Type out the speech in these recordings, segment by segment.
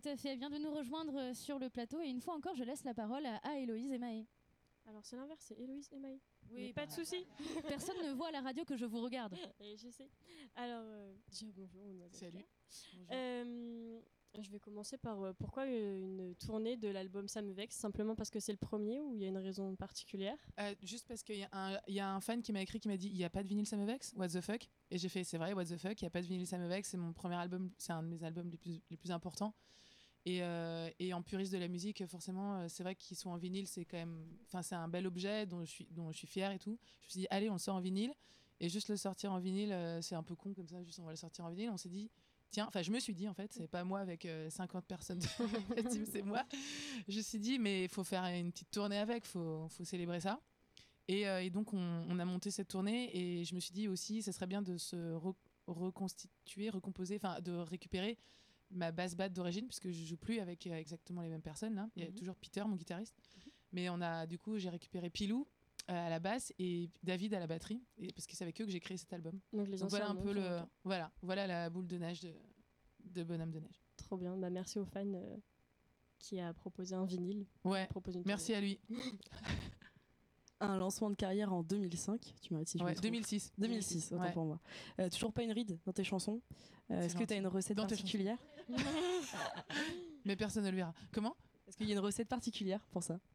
à fait. Elle vient de nous rejoindre sur le plateau et une fois encore, je laisse la parole à Héloïse et Maë. Alors c'est l'inverse, c'est Héloïse et Maë. Oui, pas de souci. Personne ne voit à la radio que je vous regarde. Et je sais. Alors, déjà bonjour. Salut. Bonjour. Je vais commencer par pourquoi une tournée de l'album Ça me vexe, simplement parce que c'est le premier ou il y a une raison particulière? Juste parce qu'il y a un fan qui m'a écrit qui m'a dit il n'y a pas de vinyle Ça me vexe, what the fuck? Et j'ai fait c'est vrai, what the fuck, il n'y a pas de vinyle Ça me vexe, c'est mon premier album, c'est un de mes albums les plus importants. Et en puriste de la musique, forcément, c'est vrai qu'ils sont en vinyle, c'est quand même, enfin c'est un bel objet dont je suis fière et tout. Je me suis dit allez, on le sort en vinyle, et juste le sortir en vinyle, c'est un peu con comme ça, juste on va le sortir en vinyle. On s'est dit tiens, enfin je me suis dit en fait, c'est pas moi avec 50 personnes de la team, c'est moi. Je me suis dit mais il faut faire une petite tournée avec, faut célébrer ça. Et donc on a monté cette tournée, et je me suis dit aussi ça serait bien de se reconstituer, recomposer, enfin de récupérer ma basse bat d'origine, puisque je joue plus avec exactement les mêmes personnes là. Il y a toujours Peter, mon guitariste, mais j'ai récupéré Pilou à la basse et David à la batterie, et parce que c'est avec eux que j'ai créé cet album. Donc voilà un peu voilà la boule de neige de Bonhomme de neige. Trop bien, bah merci au fan qui a proposé un vinyle. Ouais, merci à lui. Un lancement de carrière en 2005, tu m'arrêtes si je me trompe. 2006, autant pour moi. Toujours pas une ride dans tes chansons. Est-ce que tu as une recette particulière? Mais personne ne le verra. Comment? Est-ce qu'il y a une recette particulière pour ça?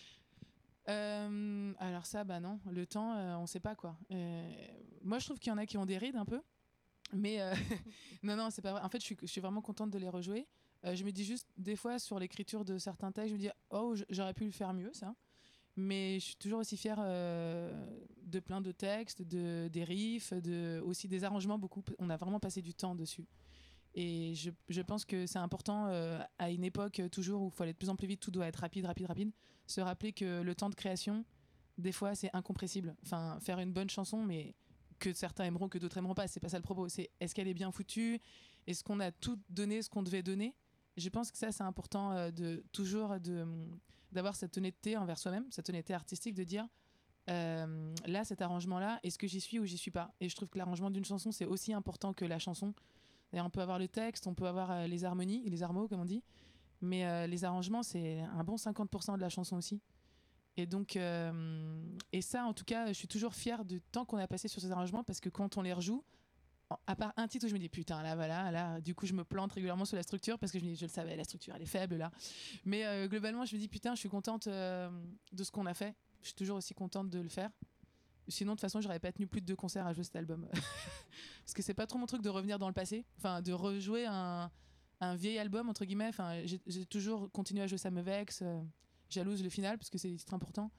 Alors ça, bah non. Le temps, on sait pas quoi. Moi, je trouve qu'il y en a qui ont des rides un peu. Mais non, c'est pas vrai. En fait, je suis vraiment contente de les rejouer. Je me dis juste, des fois, sur l'écriture de certains textes, je me dis, oh, j'aurais pu le faire mieux, ça. Mais je suis toujours aussi fière de plein de textes, des riffs, aussi des arrangements, beaucoup. On a vraiment passé du temps dessus. Et je pense que c'est important à une époque toujours où il faut aller de plus en plus vite, tout doit être rapide. Se rappeler que le temps de création, des fois, c'est incompressible. Enfin, faire une bonne chanson, mais que certains aimeront, que d'autres aimeront pas, c'est pas ça le propos. C'est est-ce qu'elle est bien foutue? Est-ce qu'on a tout donné ce qu'on devait donner? Je pense que ça, c'est important d'avoir cette honnêteté envers soi-même, cette honnêteté artistique, de dire là, cet arrangement-là, est-ce que j'y suis ou j'y suis pas? Et je trouve que l'arrangement d'une chanson, c'est aussi important que la chanson. D'ailleurs, on peut avoir le texte, on peut avoir les harmonies, les armos, comme on dit, mais les arrangements, c'est un bon 50% de la chanson aussi. Et donc, et ça, en tout cas, je suis toujours fière du temps qu'on a passé sur ces arrangements, parce que quand on les rejoue, à part un titre où je me dis putain là du coup je me plante régulièrement sur la structure, parce que je le savais, la structure elle est faible là, mais globalement je me dis putain, je suis contente de ce qu'on a fait, je suis toujours aussi contente de le faire, sinon de toute façon j'aurais pas tenu plus de 2 concerts à jouer cet album parce que c'est pas trop mon truc de revenir dans le passé, enfin de rejouer un vieil album entre guillemets. Enfin j'ai toujours continué à jouer Ça me vexe, Jalouse, le final, parce que c'est des titres importants,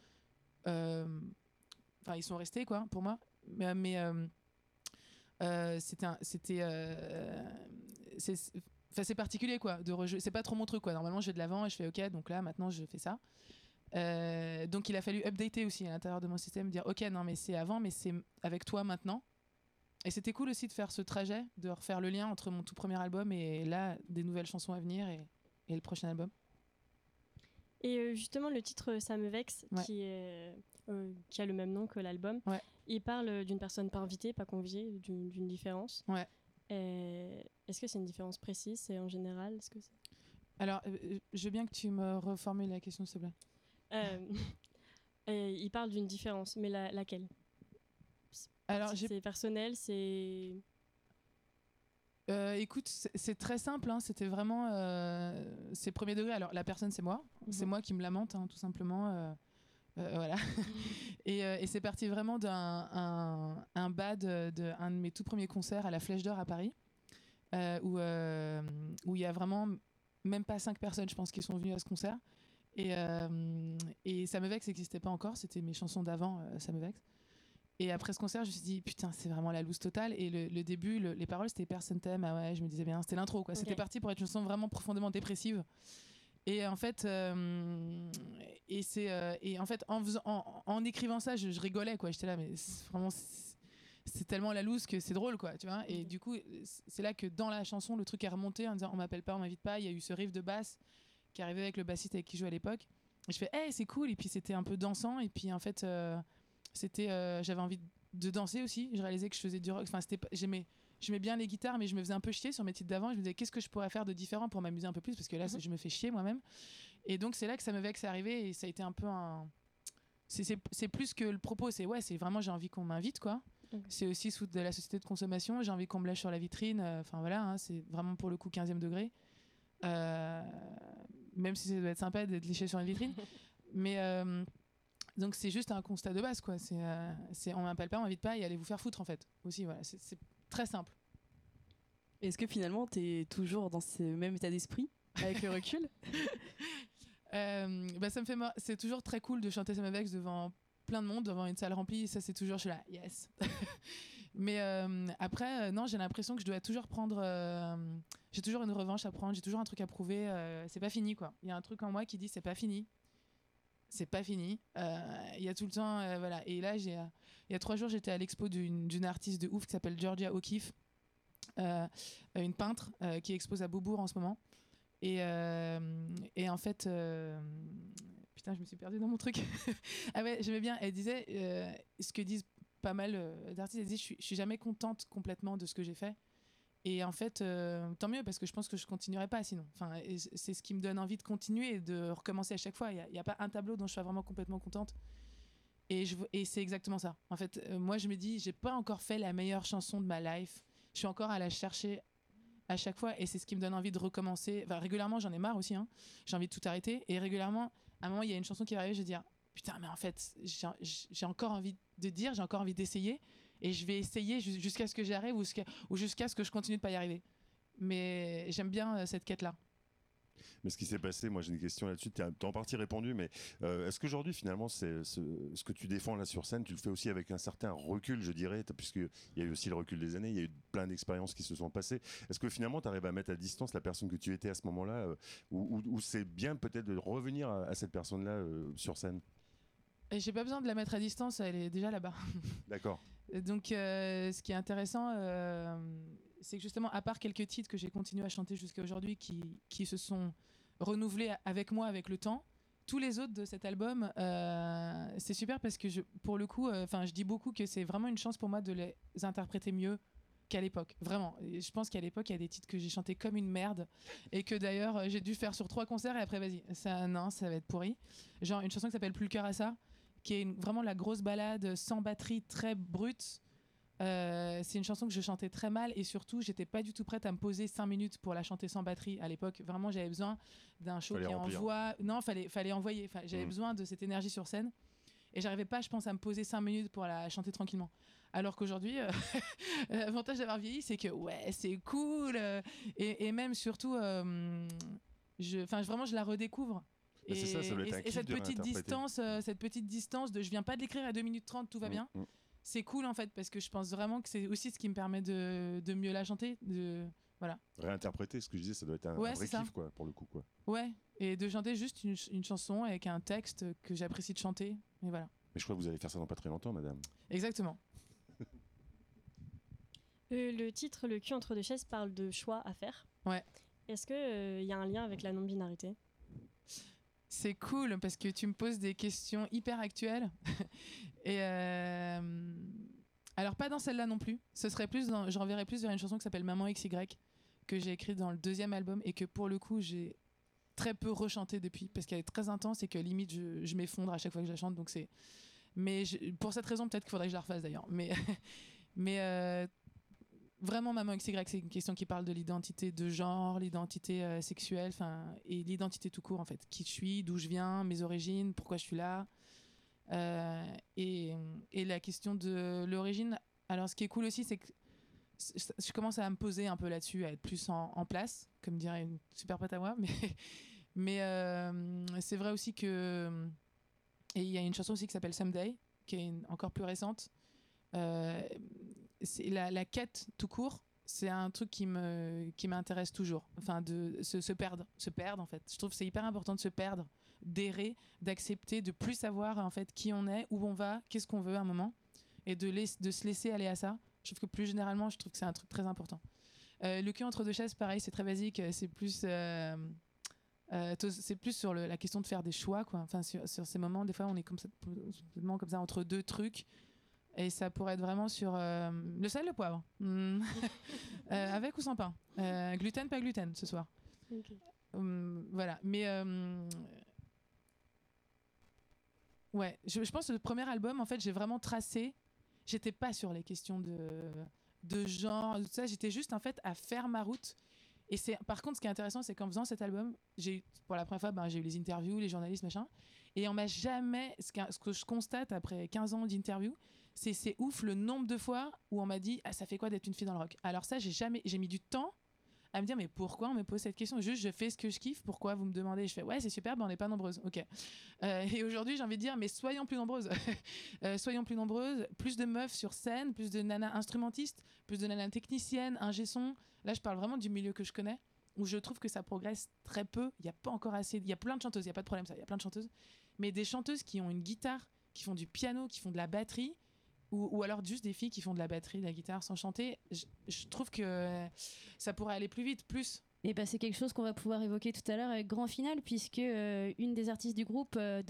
enfin ils sont restés quoi pour moi, mais c'est particulier quoi de rejouer, c'est pas trop mon truc quoi. Normalement je vais de l'avant et je fais ok, donc là maintenant je fais ça, donc il a fallu updater aussi à l'intérieur de mon système, dire ok non mais c'est avant, mais c'est avec toi maintenant. Et c'était cool aussi de faire ce trajet, de refaire le lien entre mon tout premier album et là des nouvelles chansons à venir et le prochain album. Et justement le titre Ça me vexe, ouais, qui a le même nom que l'album, ouais, il parle d'une personne pas invitée, pas conviée, d'une différence. Ouais. Est-ce que c'est une différence précise? C'est en général, est-ce que c'est... Alors, je veux bien que tu me reformules la question, s'il te plaît. Il parle d'une différence, mais laquelle? Alors, c'est personnel, c'est... Écoute, c'est très simple, hein, c'était vraiment c'est premier degré. Alors la personne c'est moi, c'est moi qui me lamente, hein, tout simplement, voilà. Et c'est parti vraiment d'un bad de un de mes tout premiers concerts à la Flèche d'Or à Paris, où il y a vraiment même pas 5 personnes, je pense, qui sont venues à ce concert. Et Ça me vexe n'existait pas encore, c'était mes chansons d'avant, Ça me vexe. Et après ce concert, je me suis dit, putain, c'est vraiment la loose totale. Et le début, les paroles, c'était Personne t'aime. Ah ouais, je me disais bien, c'était l'intro, quoi. Okay. C'était parti pour être une chanson vraiment profondément dépressive. Et en fait, en écrivant ça, je rigolais, quoi. J'étais là, mais c'est tellement la loose que c'est drôle, quoi, tu vois. Et du coup, c'est là que dans la chanson, le truc est remonté en disant, on m'appelle pas, on m'invite pas. Il y a eu ce riff de basse qui arrivait avec le bassiste avec qui je jouais à l'époque. Et je fais, hey, c'est cool. Et puis c'était un peu dansant. Et puis en fait, j'avais envie de danser aussi. Je réalisais que je faisais du rock. Enfin, j'aimais j'aimais bien les guitares, mais je me faisais un peu chier sur mes titres d'avant. Je me disais, qu'est-ce que je pourrais faire de différent pour m'amuser un peu plus, parce que là, je me fais chier moi-même. Et donc, c'est là que Ça me vexe est arrivé, et ça a été un peu un... C'est plus que le propos, c'est vraiment j'ai envie qu'on m'invite, quoi. C'est aussi sous de la société de consommation, j'ai envie qu'on me lâche sur la vitrine. Enfin voilà, hein, c'est vraiment pour le coup 15e degré. Même si ça doit être sympa d'être léché sur une vitrine. Mais donc c'est juste un constat de base, quoi. On m'appelle pas, on m'invite pas, et allez vous faire foutre, en fait. Aussi, voilà, c'est très simple. Est-ce que finalement t'es toujours dans ce même état d'esprit avec le recul? Ça me fait c'est toujours très cool de chanter Ça me vexe devant plein de monde, devant une salle remplie. Ça, c'est toujours, je suis là, yes. Mais après, non, j'ai l'impression que je dois toujours prendre. J'ai toujours une revanche à prendre, j'ai toujours un truc à prouver. C'est pas fini, quoi. Il y a un truc en moi qui dit c'est pas fini. C'est pas fini. Il y a tout le temps, voilà. Et là, il y a 3 jours, j'étais à l'expo d'une artiste de ouf qui s'appelle Georgia O'Keeffe, une peintre qui expose à Beaubourg en ce moment. Et en fait, putain, je me suis perdue dans mon truc. Ah ouais, j'aimais bien. Elle disait ce que disent pas mal d'artistes. Elle dit je suis jamais contente complètement de ce que j'ai fait. Et en fait, tant mieux, parce que je pense que je continuerai pas sinon. Enfin, c'est ce qui me donne envie de continuer et de recommencer à chaque fois. Il y a pas un tableau dont je sois vraiment complètement contente. Et c'est exactement ça. En fait, moi, je me dis, j'ai pas encore fait la meilleure chanson de ma life. Je suis encore à la chercher à chaque fois, et c'est ce qui me donne envie de recommencer. Enfin, régulièrement, j'en ai marre aussi, hein. J'ai envie de tout arrêter, et régulièrement, à un moment, il y a une chanson qui va arriver, je vais dire putain, mais en fait, j'ai encore envie de dire, j'ai encore envie d'essayer, et je vais essayer jusqu'à ce que j'y arrive, ou jusqu'à ce que je continue de pas y arriver. Mais j'aime bien cette quête-là. Mais ce qui s'est passé, moi j'ai une question là-dessus, tu as en partie répondu, mais est-ce qu'aujourd'hui finalement ce que tu défends là sur scène, tu le fais aussi avec un certain recul, je dirais, puisqu'il y a eu aussi le recul des années, il y a eu plein d'expériences qui se sont passées. Est-ce que finalement tu arrives à mettre à distance la personne que tu étais à ce moment-là, ou c'est bien peut-être de revenir à cette personne-là sur scène? Et j'ai pas besoin de la mettre à distance, elle est déjà là-bas. D'accord. Donc ce qui est intéressant, c'est que justement, à part quelques titres que j'ai continué à chanter jusqu'à aujourd'hui qui se sont renouvelés avec moi avec le temps, tous les autres de cet album, c'est super, parce que pour le coup, je dis beaucoup que c'est vraiment une chance pour moi de les interpréter mieux qu'à l'époque, vraiment. Et je pense qu'à l'époque, il y a des titres que j'ai chantés comme une merde, et que d'ailleurs j'ai dû faire sur 3 concerts, et après vas-y, ça va être pourri. Genre une chanson qui s'appelle Plus le cœur à ça, qui est vraiment la grosse balade sans batterie, très brute. C'est une chanson que je chantais très mal, et surtout j'étais pas du tout prête à me poser 5 minutes pour la chanter sans batterie à l'époque. Vraiment, j'avais besoin d'un show qui envoie. Non, fallait envoyer. J'avais besoin de cette énergie sur scène, et j'arrivais pas, je pense, à me poser 5 minutes pour la chanter tranquillement. Alors qu'aujourd'hui, l'avantage d'avoir vieilli, c'est que ouais, c'est cool, et même surtout, vraiment je la redécouvre. Et, ça doit être et cette petite distance de je viens pas de l'écrire à 2 minutes 30, tout va bien. C'est cool, en fait, parce que je pense vraiment que c'est aussi ce qui me permet de mieux la chanter. Voilà. Réinterpréter, ce que je disais, ça doit être un vrai kiff, quoi, pour le coup, quoi. Ouais, et de chanter juste une chanson avec un texte que j'apprécie de chanter, et voilà. Mais je crois que vous allez faire ça dans pas très longtemps, madame. Exactement. Le titre Le cul entre deux chaises parle de choix à faire. Ouais. Est-ce qu'il y a un lien avec la non-binarité ? C'est cool, parce que tu me poses des questions hyper actuelles. Et alors pas dans celle-là non plus. Ce serait plus je renverrais plus vers une chanson qui s'appelle Maman XY, que j'ai écrite dans le 2e album, et que pour le coup j'ai très peu rechanté depuis, parce qu'elle est très intense, et que limite je m'effondre à chaque fois que je la chante. Donc pour cette raison, peut-être qu'il faudrait que je la refasse d'ailleurs. Mais vraiment, Maman XY, c'est une question qui parle de l'identité de genre, l'identité sexuelle, et l'identité tout court, en fait. Qui je suis, d'où je viens, mes origines, pourquoi je suis là. Et la question de l'origine. Alors, ce qui est cool aussi, c'est que je commence à me poser un peu là-dessus, à être plus en place, comme dirait une super pote à moi. Mais c'est vrai aussi que. Et il y a une chanson aussi qui s'appelle Someday, qui est encore plus récente. C'est la quête tout court, c'est un truc qui m'intéresse toujours. Enfin, de se perdre en fait. Je trouve que c'est hyper important de se perdre, d'errer, d'accepter, de plus savoir en fait qui on est, où on va, qu'est-ce qu'on veut à un moment, et de se laisser aller à ça. Je trouve que plus généralement, je trouve que c'est un truc très important. Le cul entre deux chaises, pareil, c'est très basique. C'est plus sur la question de faire des choix, quoi. Enfin, sur ces moments, des fois, on est comme ça entre 2 trucs. Et ça pourrait être vraiment sur le sel, le poivre. Avec ou sans pain. Gluten, pas gluten ce soir. Okay. Voilà. Mais ouais, je pense que le premier album, en fait, j'ai vraiment tracé. J'étais pas sur les questions de genre, tout ça. J'étais juste en fait à faire ma route. Et par contre, ce qui est intéressant, c'est qu'en faisant cet album, pour la première fois, j'ai eu les interviews, les journalistes, machin. Et on m'a jamais. Ce que je constate après 15 ans d'interviews, c'est ouf le nombre de fois où on m'a dit ça fait quoi d'être une fille dans le rock. Alors ça, j'ai mis du temps à me dire mais pourquoi on me pose cette question. Juste je fais ce que je kiffe, pourquoi vous me demandez. Je fais ouais, c'est super, on n'est pas nombreuses, ok. Et aujourd'hui j'ai envie de dire mais soyons plus nombreuses. Soyons plus nombreuses, plus de meufs sur scène, plus de nanas instrumentistes, plus de nanas techniciennes, ingé son. Là je parle vraiment du milieu que je connais, où je trouve que ça progresse très peu. Il n'y a pas encore assez, il y a plein de chanteuses, il n'y a pas de problème ça, il y a plein de chanteuses, mais des chanteuses qui ont une guitare, qui font du piano, qui font de la batterie, ou alors juste des filles qui font de la batterie, de la guitare sans chanter. Je trouve que ça pourrait aller plus vite, plus. Et c'est quelque chose qu'on va pouvoir évoquer tout à l'heure avec Grand Final, puisque une des artistes du groupe